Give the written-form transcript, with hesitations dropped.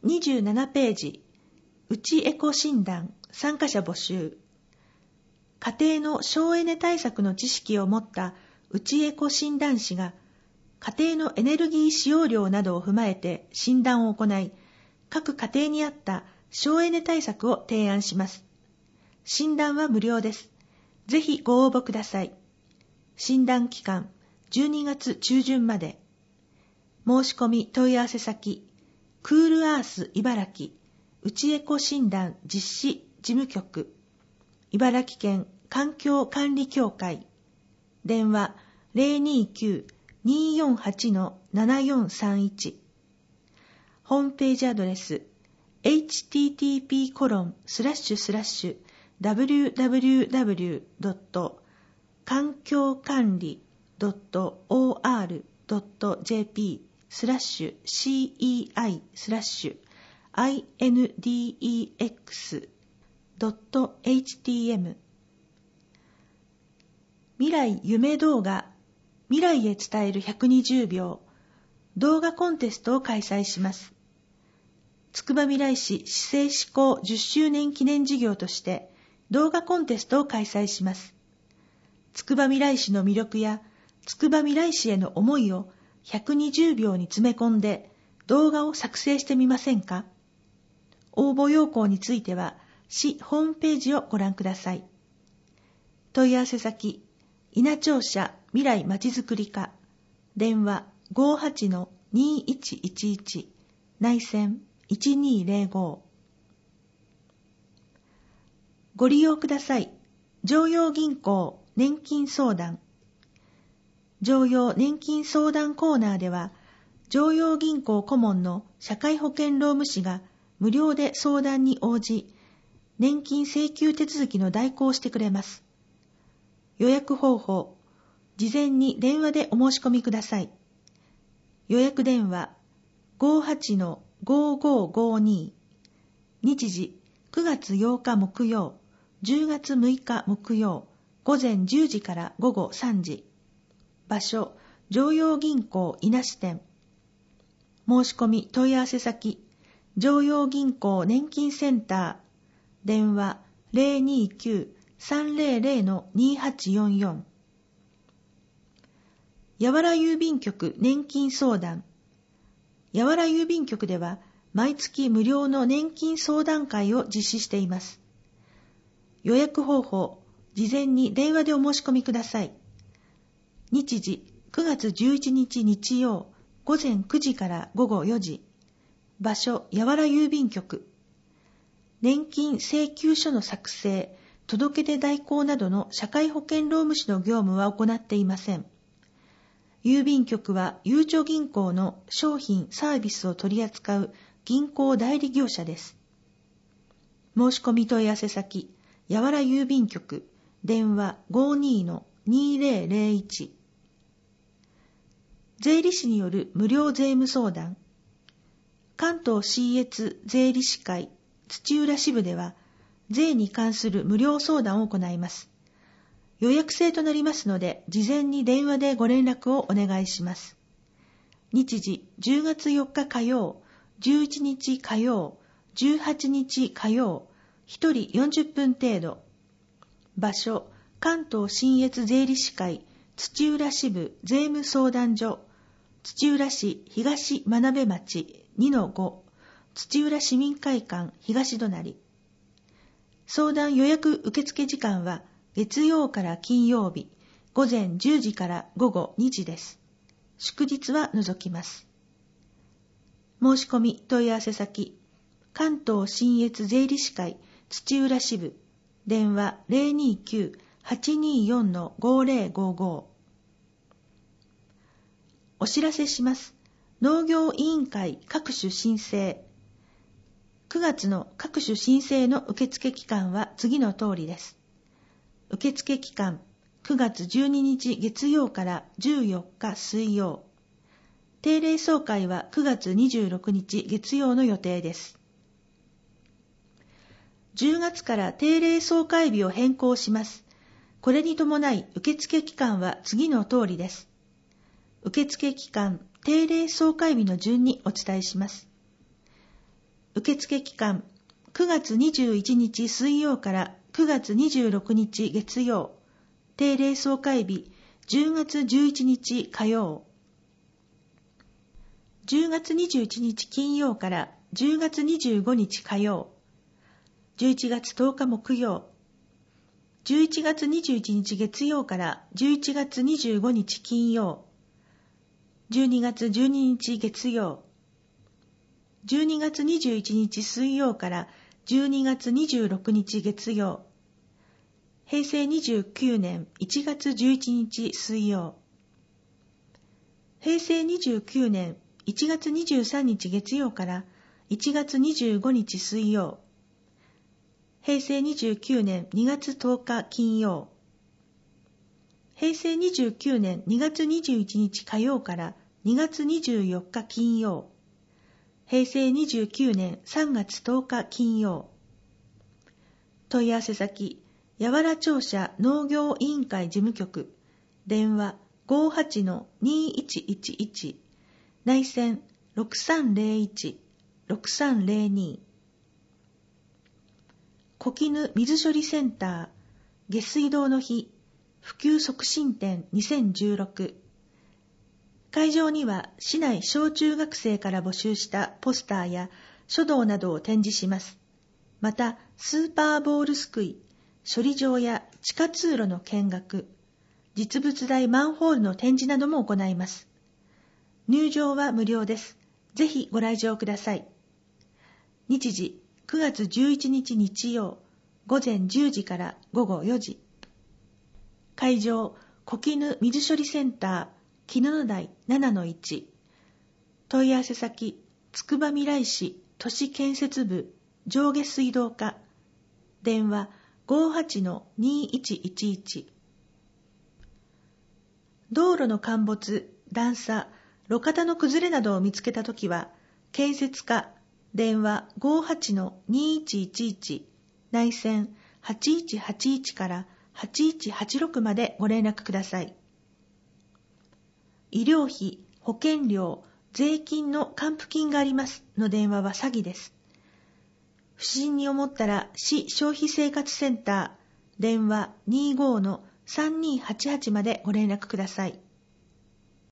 27ページ、うちエコ診断参加者募集。家庭の省エネ対策の知識を持ったうちエコ診断士が、家庭のエネルギー使用量などを踏まえて診断を行い、各家庭に合った省エネ対策を提案します。診断は無料です。ぜひご応募ください。診断期間、12月中旬まで。申し込み問い合わせ先、クールアース茨城うちエコ診断実施事務局、茨城県環境管理協会、電話 029-248-7431、ホームページアドレス http://www. 環境管理 .or.jp/CEI/INDEX.htm 未来夢動画、未来へ伝える120秒動画コンテストを開催します。つくばみらい市市政施行10周年記念事業として動画コンテストを開催します。つくばみらい市の魅力やつくばみらい市への思いを120秒に詰め込んで動画を作成してみませんか？応募要項については市ホームページをご覧ください。問い合わせ先、稲庁舎未来まちづくり課、電話 58-2111 内線1205。ご利用ください。常陽銀行年金相談。常陽年金相談コーナーでは、常陽銀行顧問の社会保険労務士が無料で相談に応じ、年金請求手続きの代行をしてくれます。予約方法、事前に電話でお申し込みください。予約電話 58-5552、日時9月8日木曜、10月6日木曜、午前10時から午後3時。場所、常陽銀行稲支店。申し込み問い合わせ先、常陽銀行年金センター。電話 029-300-2844。やわら郵便局年金相談。やわら郵便局では毎月無料の年金相談会を実施しています。予約方法、事前に電話でお申し込みください。日時9月11日日曜午前9時から午後4時。場所、やわら郵便局。年金請求書の作成、届け出代行などの社会保険労務士の業務は行っていません。郵便局はゆうちょ銀行の商品サービスを取り扱う銀行代理業者です。申し込み問い合わせ先、やわら郵便局、電話 52-2001。税理士による無料税務相談。関東信越税理士会土浦支部では、税に関する無料相談を行います。予約制となりますので、事前に電話でご連絡をお願いします。日時10月4日火曜、11日火曜、18日火曜、1人40分程度。場所、関東信越税理士会土浦支部税務相談所、土浦市東真鍋町 2-5、土浦市民会館東隣。相談予約受付時間は月曜から金曜日、午前10時から午後2時です。祝日は除きます。申し込み問い合わせ先、関東信越税理士会土浦支部、電話 029-824-5055。お知らせします。農業委員会各種申請。9月の各種申請の受付期間は次の通りです。受付期間、9月12日月曜から14日水曜。定例総会は9月26日月曜の予定です。10月から定例総会日を変更します。これに伴い受付期間は次の通りです。受付期間、定例総会日の順にお伝えします。 受付期間9月21日水曜から9月26日月曜、定例総会日10月11日火曜、10月21日金曜から10月25日火曜、11月10日木曜、11月21日月曜から11月25日金曜、12月12日月曜、12月21日水曜から12月26日月曜、平成29年1月11日水曜、平成29年1月23日月曜から1月25日水曜、平成29年2月10日金曜、平成29年2月21日火曜から2月24日金曜、平成29年3月10日金曜。問い合わせ先、八原庁舎農業委員会事務局、電話 58-2111、内線 6301-6302。小絹水処理センター、下水道の日、普及促進展2016。会場には市内小中学生から募集したポスターや書道などを展示します。また、スーパーボールすくい、処理場や地下通路の見学、実物大マンホールの展示なども行います。入場は無料です。ぜひご来場ください。日時、9月11日日曜、午前10時から午後4時。会場、小絹水処理センター、木野台 7-1。問い合わせ先、つくばみらい市都市建設部上下水道課。電話 58-2111。道路の陥没、段差、路肩の崩れなどを見つけたときは、建設課、電話 58-2111、内線8181から8186までご連絡ください。医療費、保険料、税金の還付金がありますの電話は詐欺です。不審に思ったら市消費生活センター、電話 25-3288 までご連絡ください。